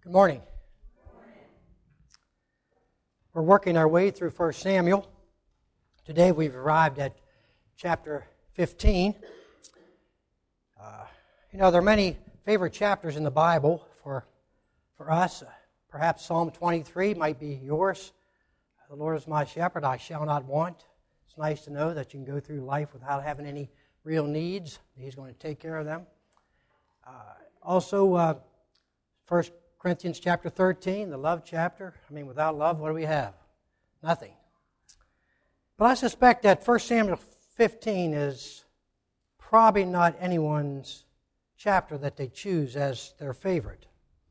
Good morning. We're working our way through 1 Samuel. Today we've arrived at chapter 15. There are many favorite chapters in the Bible for us. Perhaps Psalm 23 might be yours. The Lord is my shepherd, I shall not want. It's nice to know that you can go through life without having any real needs. He's going to take care of them. Also, 1 Corinthians chapter 13, the love chapter. Without love, what do we have? Nothing. But I suspect that 1 Samuel 15 is probably not anyone's chapter that they choose as their favorite.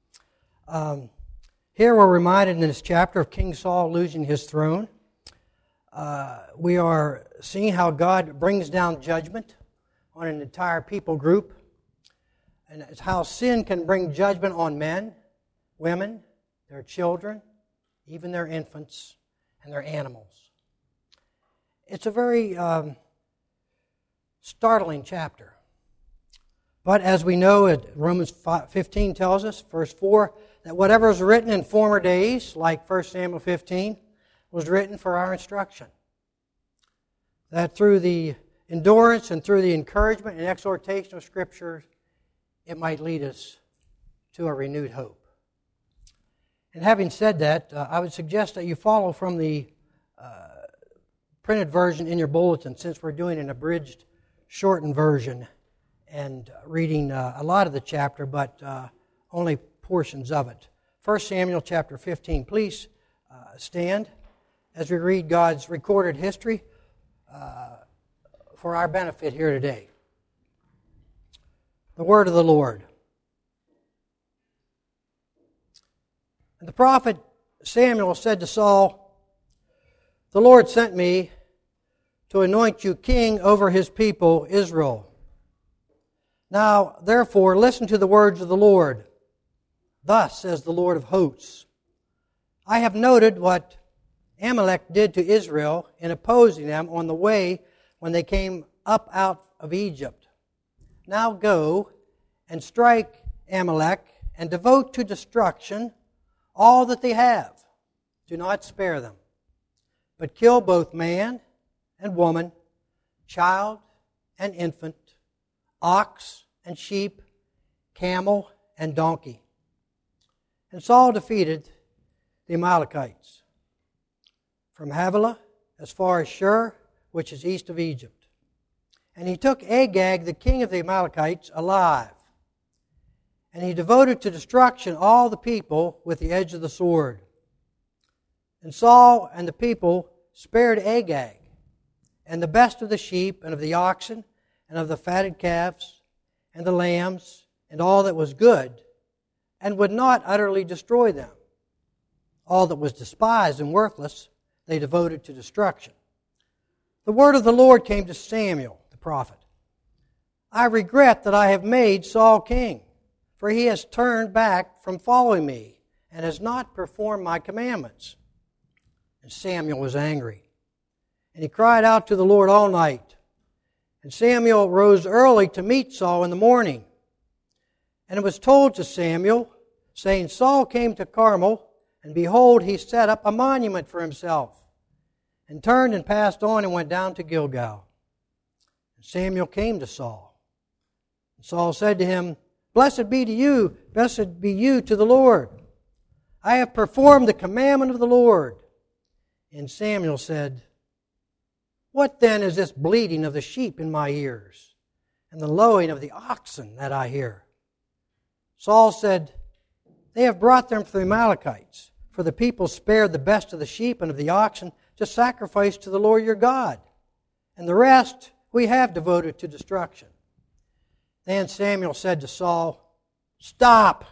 Here we're reminded in this chapter of King Saul losing his throne. We are seeing how God brings down judgment on an entire people group, and it's how sin can bring judgment on men, women, their children, even their infants, and their animals. It's a very startling chapter. But as we know, Romans 15 tells us, verse 4, that whatever is written in former days, like 1 Samuel 15, was written for our instruction. That through the endurance and through the encouragement and exhortation of Scripture, it might lead us to a renewed hope. And having said that, I would suggest that you follow from the printed version in your bulletin, since we're doing an abridged, shortened version and reading a lot of the chapter, but only portions of it. 1 Samuel chapter 15. Please stand as we read God's recorded history for our benefit here today. The word of the Lord. And the prophet Samuel said to Saul, "The Lord sent me to anoint you king over his people Israel. Now, therefore, listen to the words of the Lord. Thus says the Lord of hosts, I have noted what Amalek did to Israel in opposing them on the way when they came up out of Egypt. Now go and strike Amalek and devote to destruction all that they have. Do not spare them, but kill both man and woman, child and infant, ox and sheep, camel and donkey." And Saul defeated the Amalekites from Havilah as far as Shur, which is east of Egypt. And he took Agag, the king of the Amalekites, alive. And he devoted to destruction all the people with the edge of the sword. And Saul and the people spared Agag, and the best of the sheep, and of the oxen, and of the fatted calves, and the lambs, and all that was good, and would not utterly destroy them. All that was despised and worthless they devoted to destruction. The word of the Lord came to Samuel, the prophet. "I regret that I have made Saul king, for he has turned back from following me, and has not performed my commandments." And Samuel was angry, and he cried out to the Lord all night. And Samuel rose early to meet Saul in the morning. And it was told to Samuel, saying, "Saul came to Carmel, and behold, he set up a monument for himself, and turned and passed on and went down to Gilgal." And Samuel came to Saul. And Saul said to him, blessed be you to the Lord. I have performed the commandment of the Lord." And Samuel said, "What then is this bleating of the sheep in my ears, and the lowing of the oxen that I hear?" Saul said, "They have brought them from the Amalekites, for the people spared the best of the sheep and of the oxen to sacrifice to the Lord your God, and the rest we have devoted to destruction." Then Samuel said to Saul, "Stop!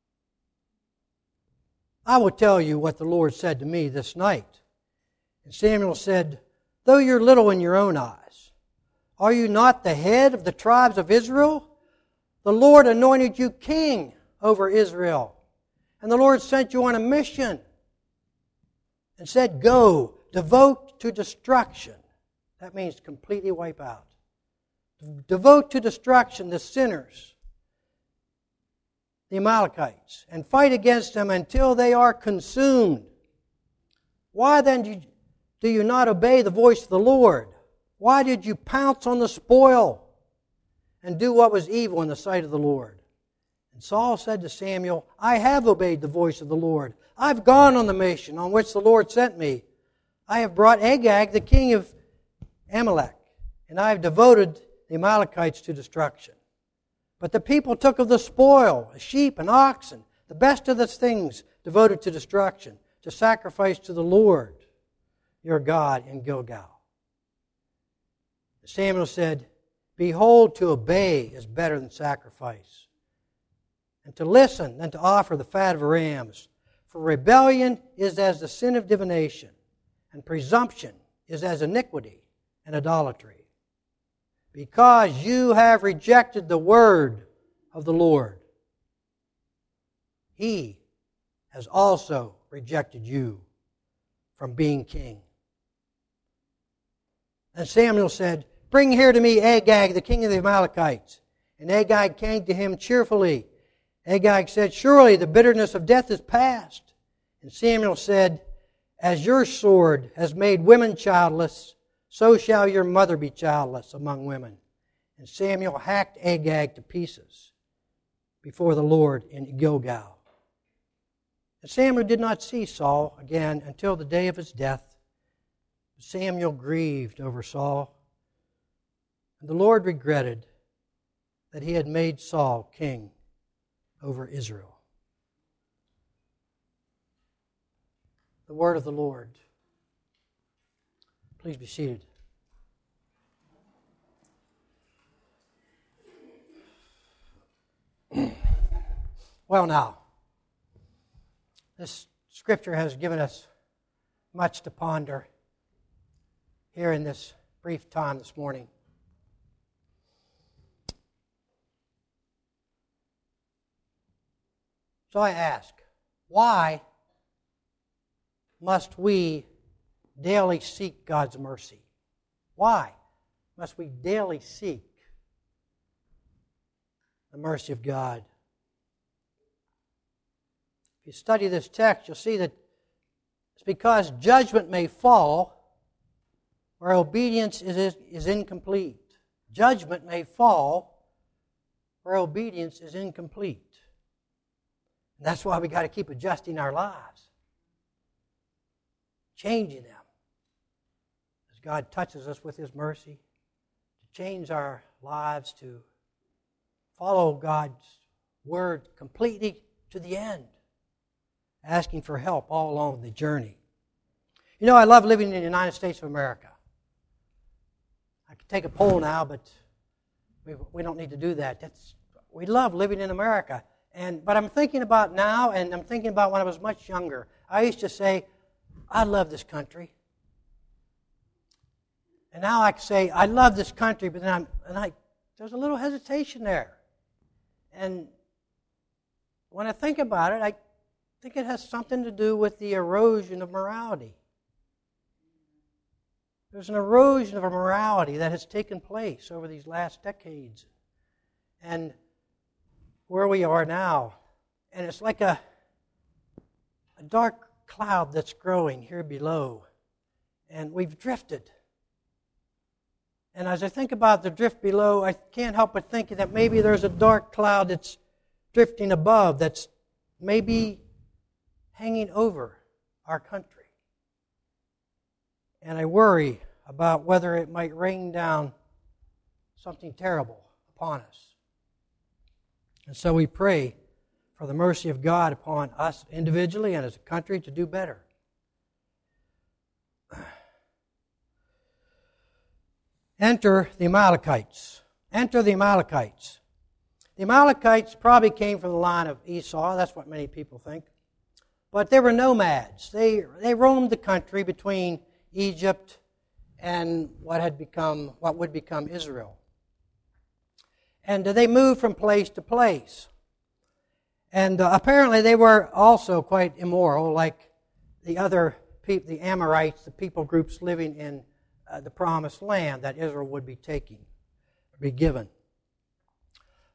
I will tell you what the Lord said to me this night." And Samuel said, "Though you're little in your own eyes, are you not the head of the tribes of Israel? The Lord anointed you king over Israel, and the Lord sent you on a mission and said, 'Go, devote to destruction.'" That means completely wipe out. Devote to destruction the sinners the Amalekites and fight against them until they are consumed. Why then do you not obey the voice of the Lord? Why did you pounce on the spoil and do what was evil in the sight of the Lord? And Saul said to Samuel, I have obeyed the voice of the Lord. I've gone on the mission on which the Lord sent me. I have brought Agag, the king of Amalek, and I have devoted the Amalekites to destruction. But the people took of the spoil, sheep and oxen, the best of the things devoted to destruction, to sacrifice to the Lord your God in Gilgal. Samuel said, Behold, to obey is better than sacrifice, and to listen than to offer the fat of rams. For rebellion is as the sin of divination, and presumption is as iniquity and idolatry. Because you have rejected the word of the Lord, He has also rejected you from being king. And Samuel said, Bring here to me Agag, the king of the Amalekites. And Agag came to him cheerfully. Agag said, Surely the bitterness of death is past. And Samuel said, As your sword has made women childless, so shall your mother be childless among women. And Samuel hacked Agag to pieces before the Lord in Gilgal. And Samuel did not see Saul again until the day of his death. Samuel grieved over Saul, and the Lord regretted that he had made Saul king over Israel. The word of the Lord. Please be seated. Well now, this scripture has given us much to ponder here in this brief time this morning. So I ask, why must we daily seek God's mercy? Why must we daily seek the mercy of God? If you study this text, you'll see that it's because judgment may fall where obedience is incomplete. Judgment may fall where obedience is incomplete. And that's why we got to keep adjusting our lives, changing them. As God touches us with His mercy, to change our lives, to follow God's Word completely to the end, asking for help all along the journey. You know, I love living in the United States of America. I could take a poll now, but we don't need to do that. We love living in America. But I'm thinking about now, and I'm thinking about when I was much younger. I used to say, I love this country. And now I can say, I love this country, but then there's a little hesitation there. And when I think about it, I think it has something to do with the erosion of morality. There's an erosion of morality that has taken place over these last decades. And where we are now, and it's like a dark cloud that's growing here below, and we've drifted. And as I think about the drift below, I can't help but thinking that maybe there's a dark cloud that's drifting above, that's maybe hanging over our country. And I worry about whether it might rain down something terrible upon us. And so we pray for the mercy of God upon us individually and as a country to do better. Enter the Amalekites. Enter the Amalekites. The Amalekites probably came from the line of Esau. That's what many people think. But they were nomads. They roamed the country between Egypt and what would become Israel. And they moved from place to place. And apparently they were also quite immoral, like the other people, the Amorites, the people groups living in the promised land that Israel would be given.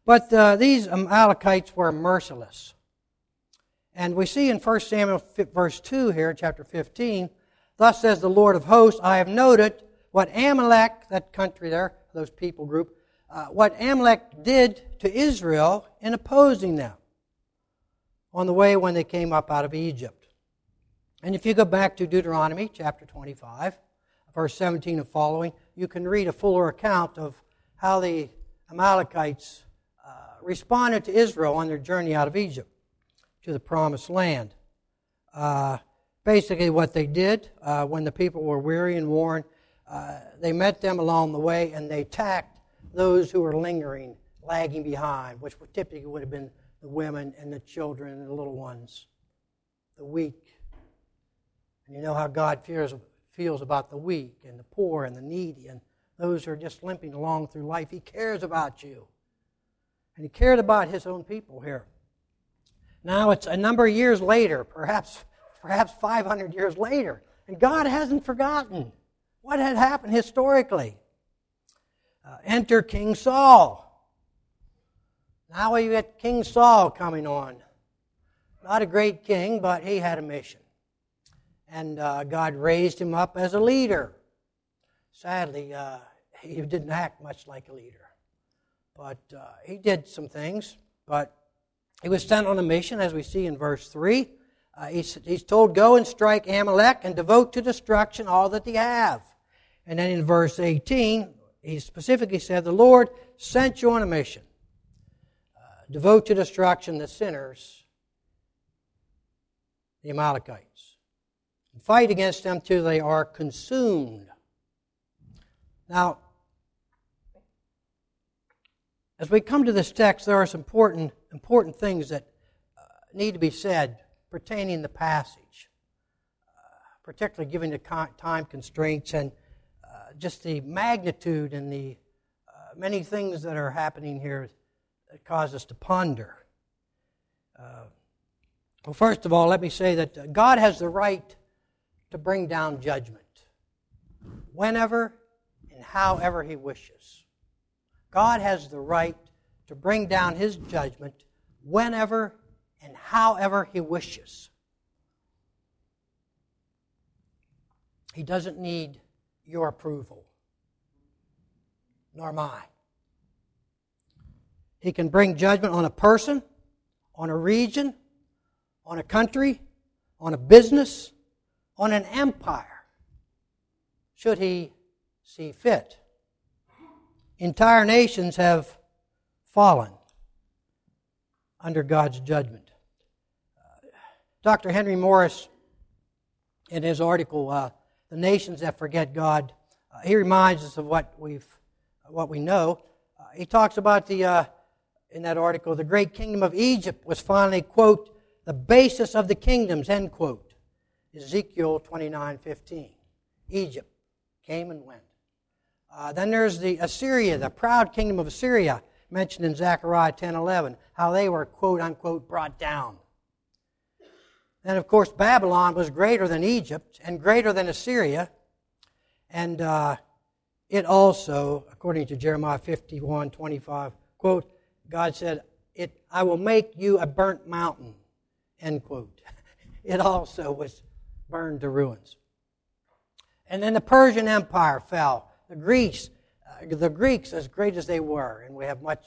But these Amalekites were merciless. And we see in 1 Samuel verse 2 here, chapter 15, thus says the Lord of hosts, I have noted what Amalek, that country there, those people group, what Amalek did to Israel in opposing them on the way when they came up out of Egypt. And if you go back to Deuteronomy chapter 25, verse 17 and following, you can read a fuller account of how the Amalekites responded to Israel on their journey out of Egypt to the promised land. Basically what they did when the people were weary and worn, they met them along the way and they attacked those who were lingering, lagging behind, which typically would have been the women and the children and the little ones, the weak. And you know how God feels about the weak and the poor and the needy and those who are just limping along through life. He cares about you. And He cared about His own people here. Now it's a number of years later, perhaps 500 years later, and God hasn't forgotten what had happened historically. Enter King Saul. Now we get King Saul coming on. Not a great king, but he had a mission. And God raised him up as a leader. Sadly, he didn't act much like a leader. But he did some things. But he was sent on a mission, as we see in verse 3. He's told, go and strike Amalek and devote to destruction all that they have. And then in verse 18, he specifically said, the Lord sent you on a mission. Devote to destruction the sinners, the Amalekites. And fight against them till they are consumed. Now, as we come to this text, there are some important things that need to be said pertaining to the passage, particularly given the time constraints and just the magnitude and the many things that are happening here that cause us to ponder. Well, first of all, let me say that God has the right to bring down judgment whenever and however He wishes. God has the right to bring down His judgment whenever and however He wishes. He doesn't need your approval, nor mine. He can bring judgment on a person, on a region, on a country, on a business, on an empire, should He see fit. Entire nations have fallen under God's judgment. Dr. Henry Morris, in his article, The Nations That Forget God, he reminds us of what we know. He talks about in that article, the great kingdom of Egypt was finally, quote, the basis of the kingdoms, end quote. Ezekiel 29:15. Egypt came and went. Then there's the Assyria, the proud kingdom of Assyria, mentioned in Zechariah 10:11, how they were, quote unquote, brought down. Then, of course, Babylon was greater than Egypt and greater than Assyria. And it also, according to Jeremiah 51:25, quote, God said, I will make you a burnt mountain, end quote. It also was burned to ruins. And then the Persian Empire fell. The Greeks, as great as they were, and we have much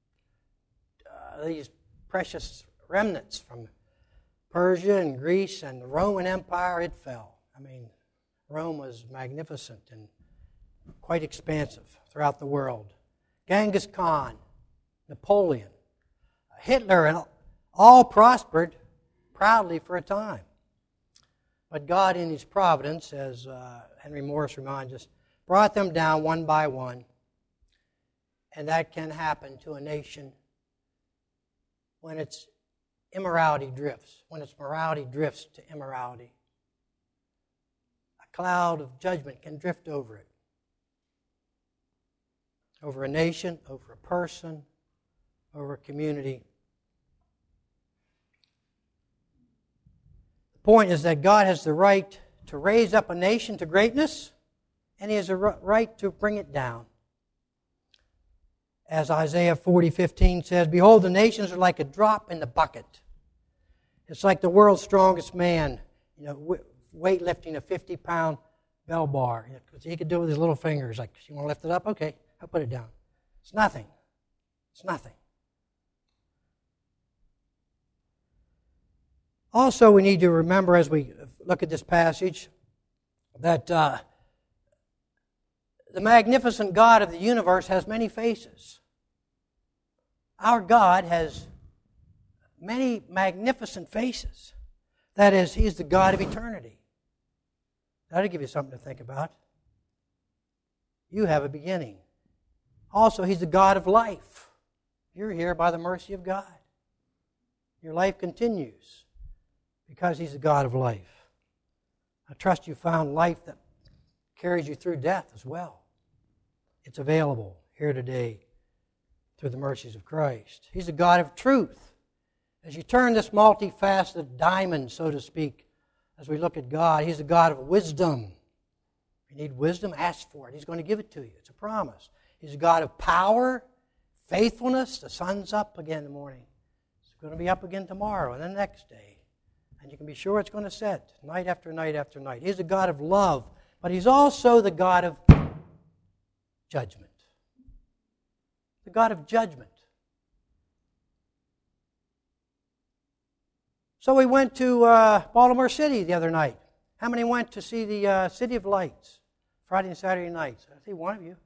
these precious remnants from Persia and Greece and the Roman Empire, it fell. I mean, Rome was magnificent and quite expansive throughout the world. Genghis Khan, Napoleon, Hitler, and all prospered proudly for a time. But God, in His providence, as Henry Morris reminds us, brought them down one by one. And that can happen to a nation when its immorality drifts, when its morality drifts to immorality. A cloud of judgment can drift over it. Over a nation, over a person, over a community. The point is that God has the right to raise up a nation to greatness, and He has a right to bring it down. as Isaiah 40:15 says, "Behold, the nations are like a drop in the bucket." It's like the world's strongest man, weightlifting a 50-pound bell bar. He could do it with his little fingers. Like, you want to lift it up? Okay, I'll put it down. It's nothing. It's nothing. Also, we need to remember as we look at this passage that the magnificent God of the universe has many faces. Our God has many magnificent faces. That is, He's the God of eternity. That'll give you something to think about. You have a beginning. Also, He's the God of life. You're here by the mercy of God. Your life continues because He's the God of life. I trust you found life that carries you through death as well. It's available here today through the mercies of Christ. He's the God of truth. As you turn this multifaceted diamond, so to speak, as we look at God, He's the God of wisdom. If you need wisdom, ask for it. He's going to give it to you. It's a promise. He's a God of power, faithfulness. The sun's up again in the morning. It's going to be up again tomorrow and the next day. And you can be sure it's going to set night after night after night. He's a God of love, but He's also the God of judgment. The God of judgment. So we went to Baltimore City the other night. How many went to see the City of Lights Friday and Saturday nights? I see one of you.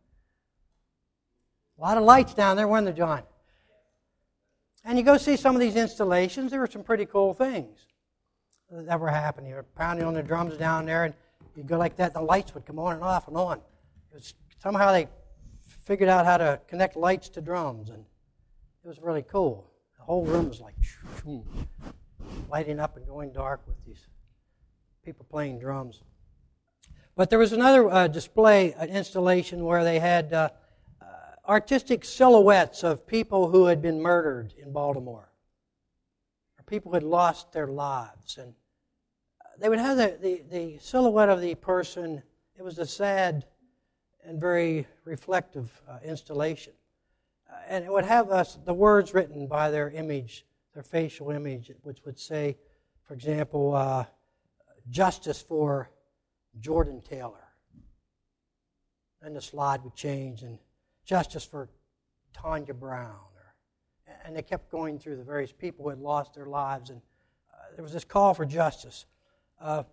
A lot of lights down there, weren't there, John? And you go see some of these installations, there were some pretty cool things that were happening. You were pounding on the drums down there, and you'd go like that, and the lights would come on and off and on. Somehow they figured out how to connect lights to drums, and it was really cool. The whole room was like lighting up and going dark with these people playing drums. But there was another display, an installation where they had artistic silhouettes of people who had been murdered in Baltimore, or people who had lost their lives. And they would have the silhouette of the person. It was a sad and very reflective installation. And it would have the words written by their image, their facial image, which would say, for example, justice for Jordan Taylor. And the slide would change, and justice for Tanya Brown. And they kept going through the various people who had lost their lives, and there was this call for justice. I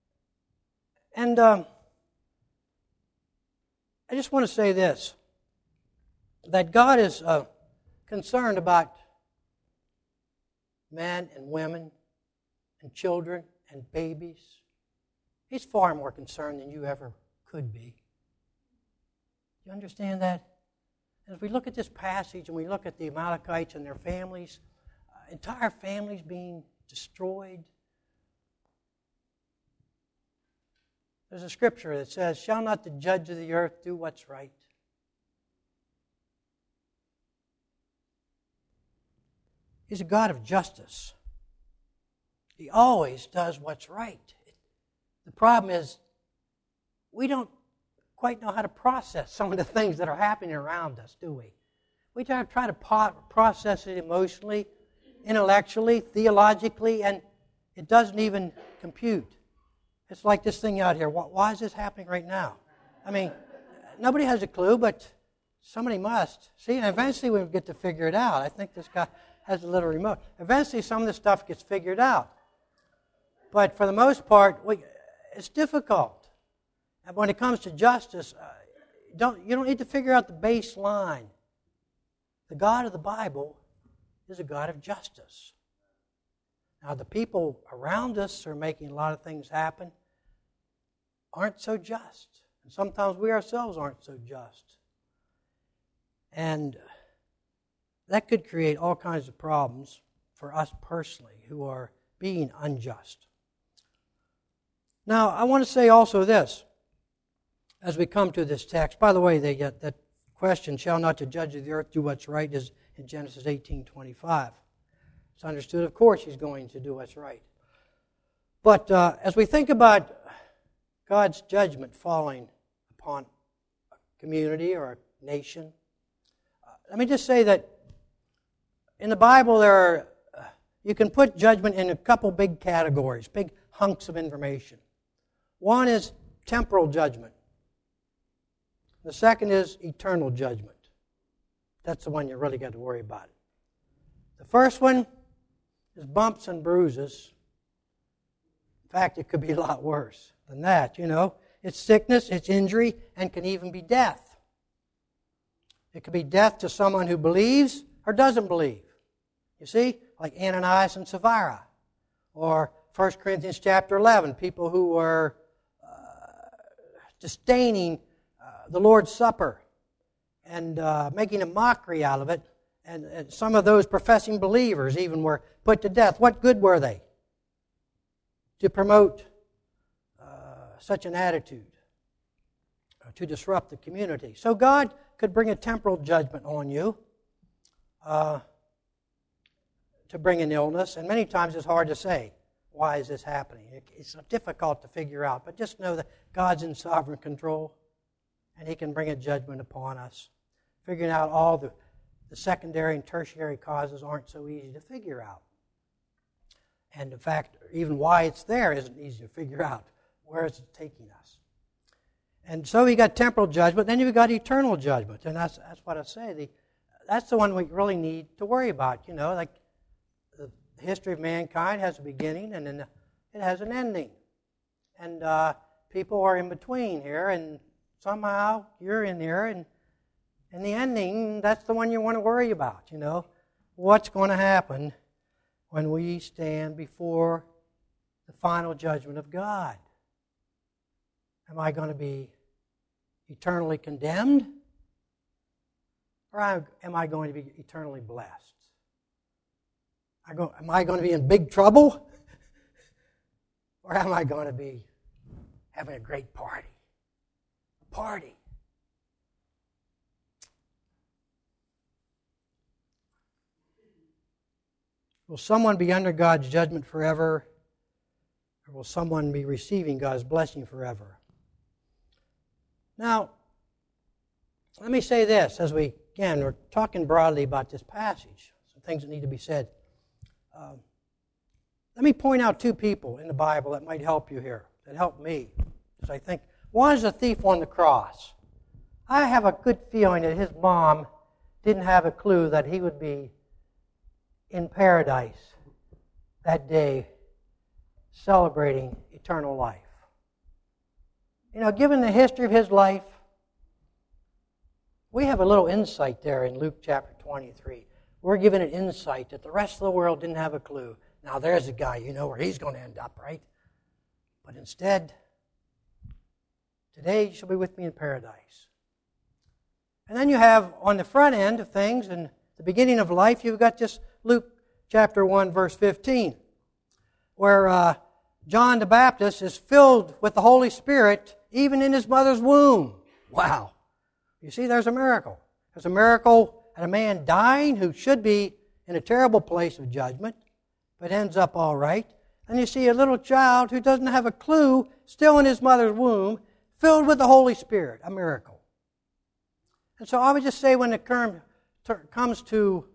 just want to say this, that God is concerned about men and women and children and babies. He's far more concerned than you ever could be. Do you understand that? As we look at this passage and we look at the Amalekites and their families, entire families being destroyed, there's a scripture that says, "Shall not the judge of the earth do what's right?" He's a God of justice. He always does what's right. The problem is, we don't quite know how to process some of the things that are happening around us, do we? We try to process it emotionally, intellectually, theologically, and it doesn't even compute. It's like this thing out here. Why is this happening right now? I mean, nobody has a clue, but somebody must. See, and eventually we'll get to figure it out. I think this guy has a little remote. Eventually some of this stuff gets figured out. But for the most part, it's difficult. And when it comes to justice, you don't need to figure out the baseline. The God of the Bible is a God of justice. Now, the people around us are making a lot of things happen, aren't so just. And sometimes we ourselves aren't so just. And that could create all kinds of problems for us personally who are being unjust. Now, I want to say also this, as we come to this text. By the way, that question, "Shall not the judge of the earth do what's right?" is in Genesis 18:25. It's understood, of course, He's going to do what's right. But as we think about God's judgment falling upon a community or a nation, let me just say that in the Bible you can put judgment in a couple big categories, big hunks of information. One is temporal judgment. The second is eternal judgment. That's the one you really got to worry about. The first one is bumps and bruises. In fact, it could be a lot worse than that, It's sickness, it's injury, and can even be death. It could be death to someone who believes or doesn't believe. You see, like Ananias and Sapphira. Or 1 Corinthians chapter 11, people who were disdaining the Lord's Supper and making a mockery out of it. And some of those professing believers even were put to death. What good were they to promote such an attitude, to disrupt the community? So God could bring a temporal judgment on you, to bring an illness, and many times it's hard to say, why is this happening? It's difficult to figure out, but just know that God's in sovereign control, and He can bring a judgment upon us. Figuring out all the secondary and tertiary causes aren't so easy to figure out. And in fact, even why it's there isn't easy to figure out. Where is it taking us? And so we got temporal judgment, then you've got eternal judgment. And that's what I say. That's the one we really need to worry about. Like the history of mankind has a beginning and then it has an ending. And people are in between here, and somehow you're in there, and in the ending, that's the one you want to worry about, What's going to happen when we stand before the final judgment of God? Am I going to be eternally condemned? Or am I going to be eternally blessed? Am I going to be in big trouble? Or am I going to be having a great party? A party. Will someone be under God's judgment forever? Or will someone be receiving God's blessing forever? Now, let me say this as we're talking broadly about this passage, some things that need to be said. Let me point out two people in the Bible that might help you here, that helped me. Because I think one is a thief on the cross. I have a good feeling that his mom didn't have a clue that he would be in paradise that day celebrating eternal life. Given the history of his life, we have a little insight there in Luke chapter 23. We're given an insight that the rest of the world didn't have a clue. Now there's a guy, where he's going to end up, right? But instead, today you shall be with me in paradise. And then you have, on the front end of things, in the beginning of life, you've got just Luke chapter 1, verse 15, where John the Baptist is filled with the Holy Spirit even in his mother's womb. Wow. You see, there's a miracle. There's a miracle at a man dying who should be in a terrible place of judgment, but ends up all right. Then you see a little child who doesn't have a clue, still in his mother's womb, filled with the Holy Spirit, a miracle. And so I would just say when it comes to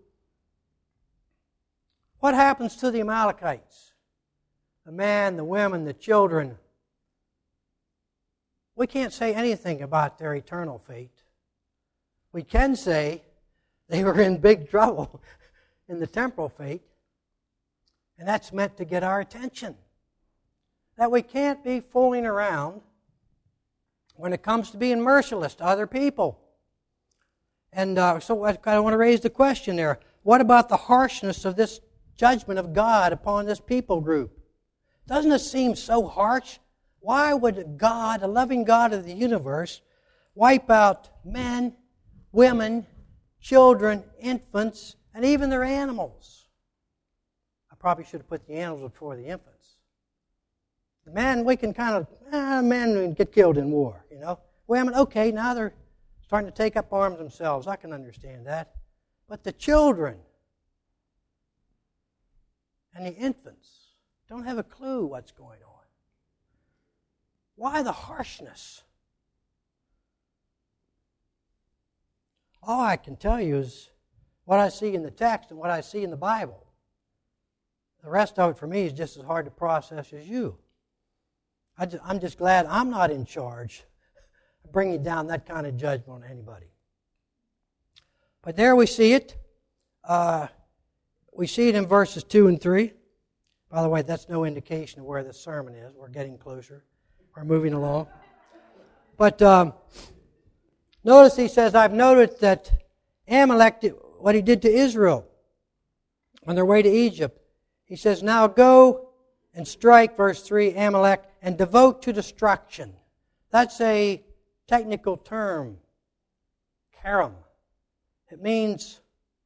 what happens to the Amalekites, the men, the women, the children, we can't say anything about their eternal fate. We can say they were in big trouble in the temporal fate, and that's meant to get our attention. That we can't be fooling around when it comes to being merciless to other people. And so I kind of want to raise the question there. What about the harshness of this judgment of God upon this people group? Doesn't it seem so harsh? Why would God, a loving God of the universe, wipe out men, women, children, infants, and even their animals? I probably should have put the animals before the infants. The men, we can kind of, men get killed in war, Women, okay, now they're starting to take up arms themselves. I can understand that. But the children and the infants don't have a clue what's going on. Why the harshness? all I can tell you is what I see in the text and what I see in the Bible. The rest of it for me is just as hard to process as you. I'm just glad I'm not in charge of bringing down that kind of judgment on anybody. But there we see it. We see it in verses 2 and 3. By the way, that's no indication of where the sermon is. We're getting closer. We're moving along. But notice he says, I've noted that Amalek did what he did to Israel on their way to Egypt. He says, now go and strike, verse 3, Amalek, and devote to destruction. That's a technical term, karam. It means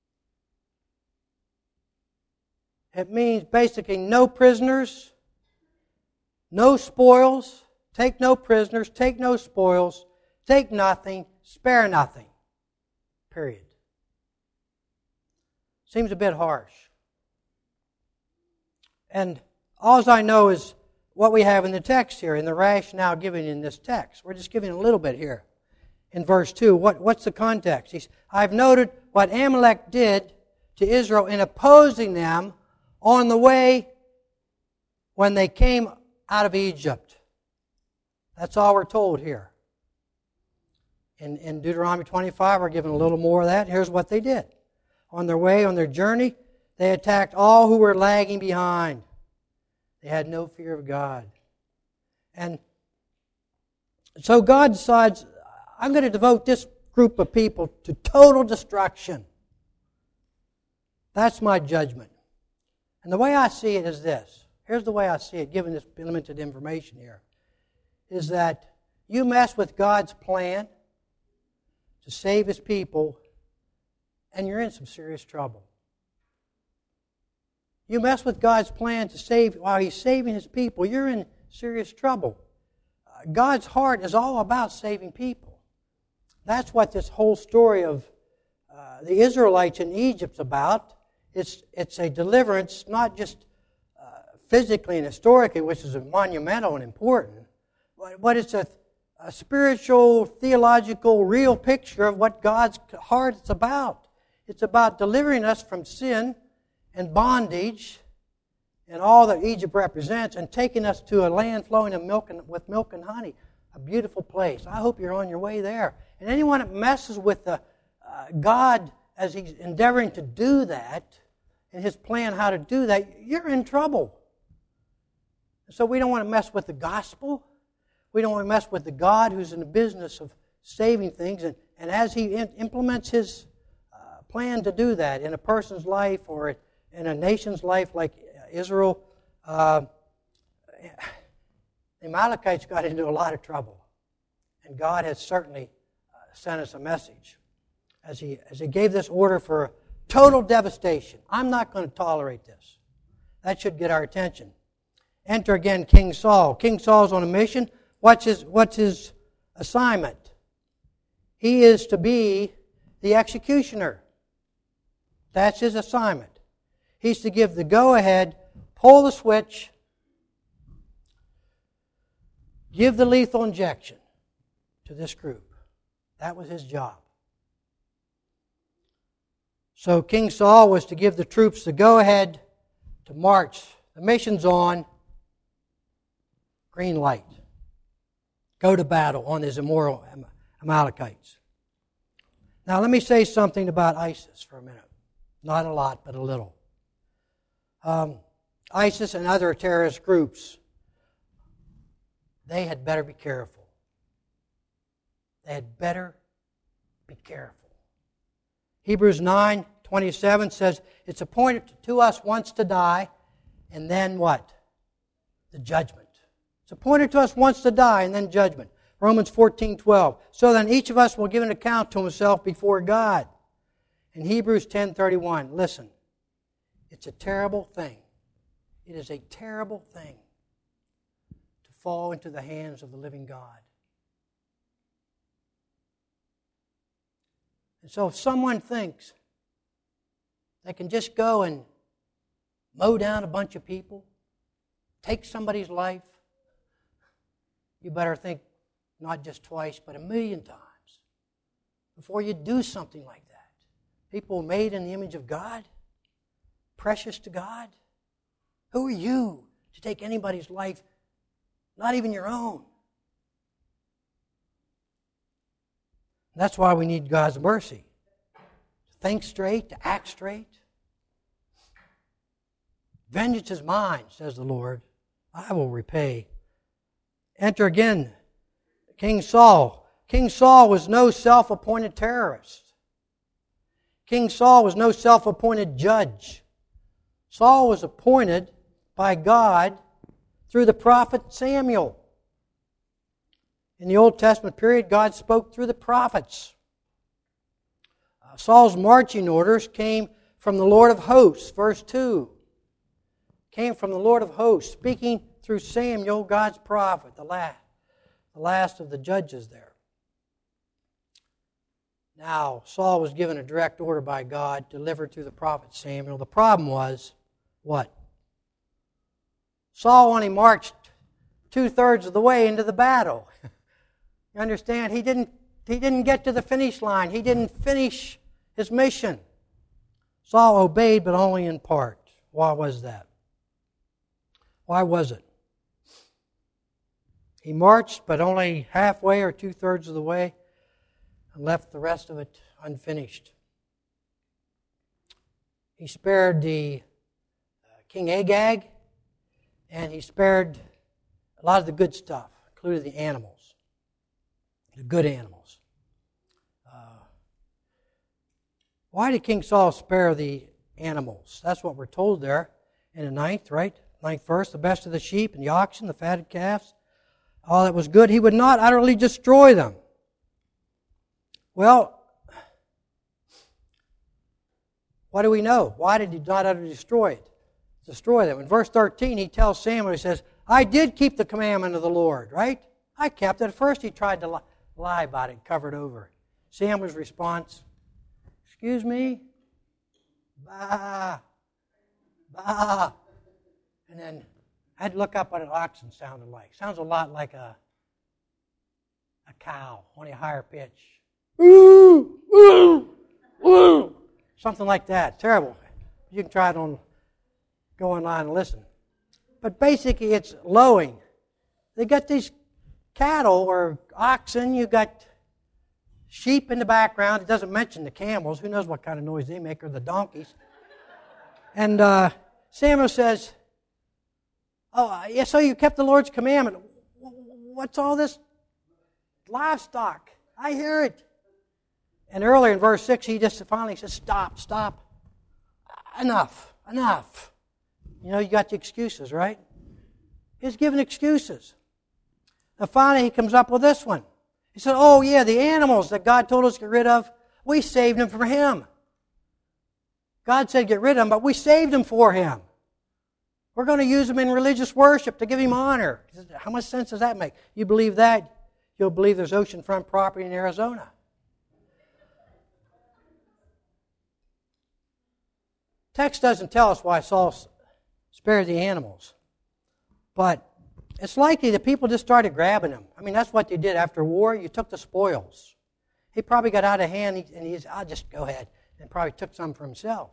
basically no prisoners, no spoils, take no prisoners, take no spoils, take nothing, spare nothing. Period. Seems a bit harsh. And all I know is what we have in the text here, in the rationale given in this text. We're just giving a little bit here. In verse 2, what's the context? He says, I've noted what Amalek did to Israel in opposing them on the way when they came out of Egypt. That's all we're told here. In Deuteronomy 25, we're given a little more of that. Here's what they did. On their way, on their journey, they attacked all who were lagging behind. They had no fear of God. And so God decides, I'm going to devote this group of people to total destruction. That's my judgment. And the way I see it is this. Here's the way I see it, given this limited information here, is that you mess with God's plan to save His people, and you're in some serious trouble. You mess with God's plan to save, while He's saving His people, you're in serious trouble. God's heart is all about saving people. That's what this whole story of the Israelites in Egypt's about. It's a deliverance, not just physically and historically, which is monumental and important, but it's a spiritual, theological, real picture of what God's heart is about. It's about delivering us from sin and bondage and all that Egypt represents, and taking us to a land flowing with milk and honey, a beautiful place. I hope you're on your way there. And anyone that messes with God as He's endeavoring to do that, and His plan how to do that, you're in trouble. So we don't want to mess with the gospel. We don't want to mess with the God who's in the business of saving things. And as He implements His plan to do that in a person's life or in a nation's life like Israel, the Amalekites got into a lot of trouble. And God has certainly sent us a message as He gave this order for total devastation. I'm not going to tolerate this. That should get our attention. Enter again King Saul. King Saul's on a mission. What's his assignment? He is to be the executioner. That's his assignment. He's to give the go-ahead, pull the switch, give the lethal injection to this group. That was his job. So King Saul was to give the troops the go-ahead to march. The mission's on. Green light. Go to battle on these immoral Amalekites. Now let me say something about ISIS for a minute. Not a lot, but a little. ISIS and other terrorist groups, they had better be careful. They had better be careful. Hebrews 9:27 says, it's appointed to us once to die, and then what? The judgment. It's appointed to us once to die, and then judgment. Romans 14:12. So then each of us will give an account to himself before God. In Hebrews 10:31, listen, it's a terrible thing. It is a terrible thing to fall into the hands of the living God. And so if someone thinks they can just go and mow down a bunch of people, take somebody's life, you better think not just twice, but 1,000,000 times before you do something like that. People made in the image of God, precious to God. Who are you to take anybody's life, not even your own? That's why we need God's mercy. To think straight, to act straight. Vengeance is mine, says the Lord. I will repay. Enter again King Saul. King Saul was no self-appointed terrorist. King Saul was no self-appointed judge. Saul was appointed by God through the prophet Samuel. In the Old Testament period, God spoke through the prophets. Saul's marching orders came from the Lord of hosts, verse 2. Came from the Lord of hosts, speaking through Samuel, God's prophet, the last of the judges there. Now, Saul was given a direct order by God, delivered through the prophet Samuel. The problem was, what? Saul only marched 2/3 of the way into the battle. You understand? He didn't get to the finish line. He didn't finish his mission. Saul obeyed, but only in part. Why was that? Why was it? He marched, but only halfway or 2/3 of the way, and left the rest of it unfinished. He spared the King Agag, and he spared a lot of the good stuff, including the animals, the good animals. Why did King Saul spare the animals? That's what we're told there in the 9th, right? 9th verse, the best of the sheep and the oxen, the fatted calves, all that was good. He would not utterly destroy them. Well, what do we know? Why did he not utterly destroy them? In verse 13, he tells Samuel, he says, I did keep the commandment of the Lord, right? I kept it. At first he tried to lie about it and cover it over. Samuel's response, excuse me? Bah. Bah. And then I had to look up what an oxen sounded like. Sounds a lot like a cow, only a higher pitch. Woo, woo, woo. Something like that. Terrible. You can try it on, go online and listen. But basically it's lowing. They got these cattle or oxen, you got sheep in the background. It doesn't mention the camels. Who knows what kind of noise they make, or the donkeys. And Samuel says, oh, yeah, so you kept the Lord's commandment. What's all this livestock? I hear it. And earlier in verse 6, he just finally says, stop. Enough. You know, you got the excuses, right? He's giving excuses. Now finally he comes up with this one. He said, oh yeah, the animals that God told us to get rid of, we saved them for Him. God said get rid of them, but we saved them for Him. We're going to use them in religious worship to give Him honor. How much sense does that make? You believe that, you'll believe there's oceanfront property in Arizona. Text doesn't tell us why Saul spared the animals. But it's likely that people just started grabbing them. I mean, that's what they did after war. You took the spoils. He probably got out of hand and he said, I'll just go ahead, and probably took some for himself.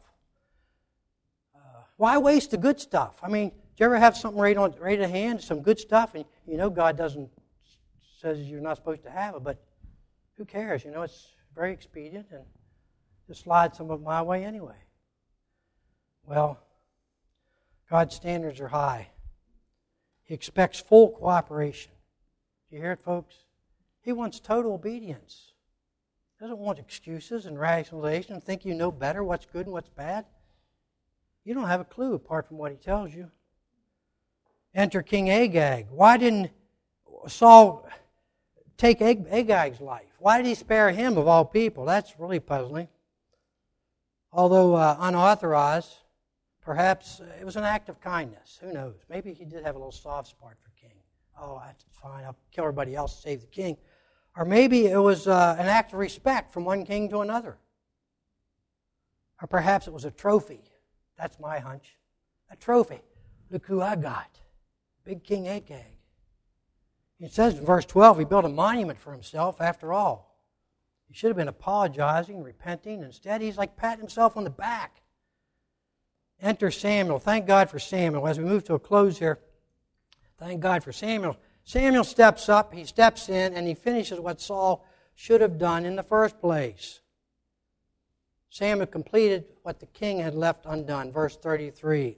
Why waste the good stuff? I mean, do you ever have something right to hand, some good stuff, and you know God says you're not supposed to have it, but who cares? You know, it's very expedient, and just slide some of it my way anyway. Well, God's standards are high. He expects full cooperation. Do you hear it, folks? He wants total obedience. He doesn't want excuses and rationalization, think you know better what's good and what's bad. You don't have a clue apart from what he tells you. Enter King Agag. Why didn't Saul take Agag's life? Why did he spare him of all people? That's really puzzling. Although unauthorized, perhaps it was an act of kindness. Who knows? Maybe he did have a little soft spot for king. Oh, that's fine. I'll kill everybody else to save the king. Or maybe it was an act of respect from one king to another. Or perhaps it was a trophy. That's my hunch. A trophy. Look who I got. Big King Agag. It says in verse 12, he built a monument for himself after all. He should have been apologizing, repenting. Instead, he's like patting himself on the back. Enter Samuel. Thank God for Samuel. As we move to a close here, thank God for Samuel. Samuel steps up, he steps in, and he finishes what Saul should have done in the first place. Samuel completed what the king had left undone. Verse 33.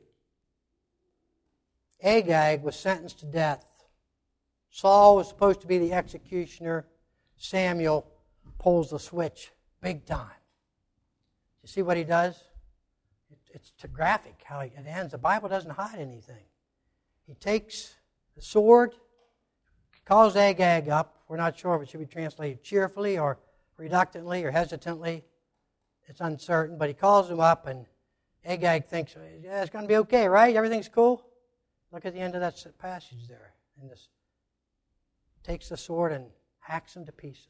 Agag was sentenced to death. Saul was supposed to be the executioner. Samuel pulls the switch big time. You see what he does? It's too graphic how it ends. The Bible doesn't hide anything. He takes the sword, calls Agag up. We're not sure if it should be translated cheerfully or reluctantly or hesitantly. It's uncertain, but he calls him up, and Agag thinks, yeah, it's going to be okay, right? Everything's cool? Look at the end of that passage there. And this takes the sword and hacks him to pieces.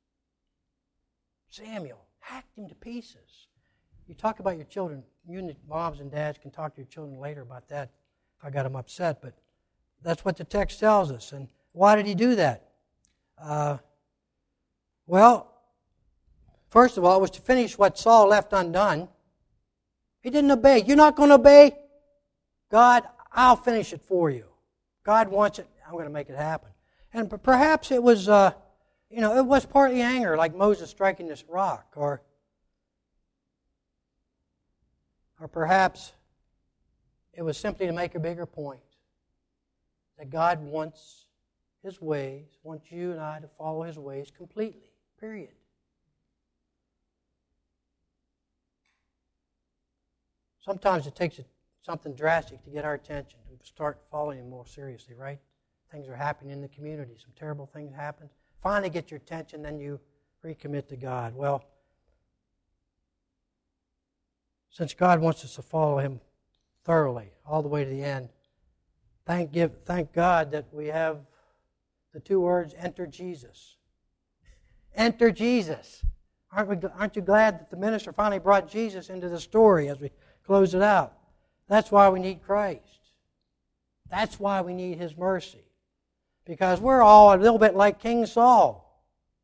Samuel hacked him to pieces. You talk about your children. You moms and dads can talk to your children later about that if I got them upset, but that's what the text tells us. And why did he do that? Well, first of all, it was to finish what Saul left undone. He didn't obey. You're not going to obey? God, I'll finish it for you. God wants it. I'm going to make it happen. And perhaps it was, it was partly anger, like Moses striking this rock, or perhaps it was simply to make a bigger point that God wants His ways, wants you and I to follow His ways completely, period. Sometimes it takes something drastic to get our attention. We start following Him more seriously, right? Things are happening in the community. Some terrible things happen. Finally get your attention, then you recommit to God. Well, since God wants us to follow Him thoroughly, all the way to the end, thank God that we have the two words, enter Jesus. Enter Jesus. Aren't you glad that the minister finally brought Jesus into the story as we close it out? That's why we need Christ. That's why we need His mercy. Because we're all a little bit like King Saul.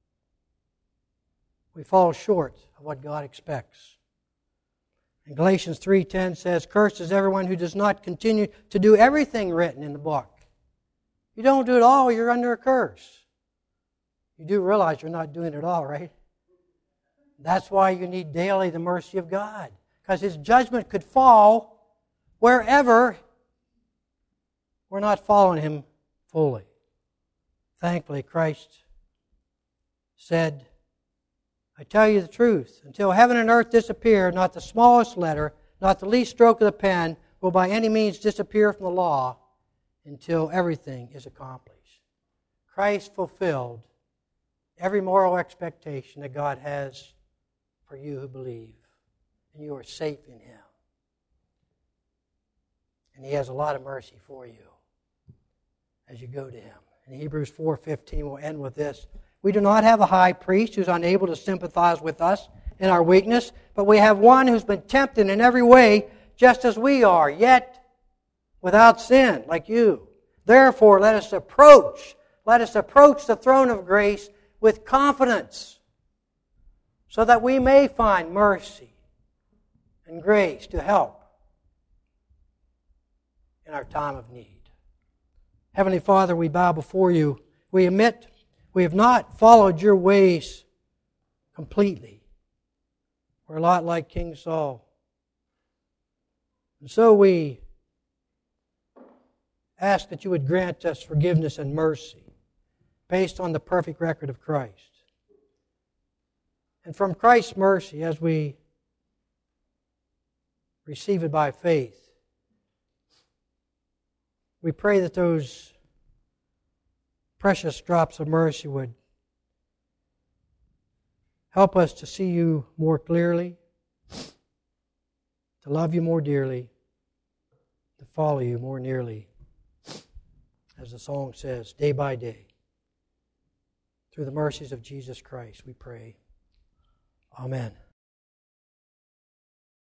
We fall short of what God expects. And Galatians 3:10 says, cursed is everyone who does not continue to do everything written in the book. You don't do it all, you're under a curse. You do realize you're not doing it all, right? That's why you need daily the mercy of God. Because His judgment could fall wherever we're not following Him fully. Thankfully, Christ said, I tell you the truth, until heaven and earth disappear, not the smallest letter, not the least stroke of the pen will by any means disappear from the law until everything is accomplished. Christ fulfilled every moral expectation that God has for you who believe, and you are safe in Him. And He has a lot of mercy for you as you go to Him. In Hebrews 4:15, we'll end with this. We do not have a high priest who's unable to sympathize with us in our weakness, but we have one who's been tempted in every way, just as we are, yet without sin, like you. Therefore, let us approach the throne of grace with confidence, so that we may find mercy and grace to help in our time of need. Heavenly Father, we bow before You. We admit we have not followed Your ways completely. We're a lot like King Saul. And so we ask that You would grant us forgiveness and mercy based on the perfect record of Christ. And from Christ's mercy, as we receive it by faith, we pray that those precious drops of mercy would help us to see You more clearly, to love You more dearly, to follow You more nearly, as the song says, day by day. Through the mercies of Jesus Christ, we pray. Amen.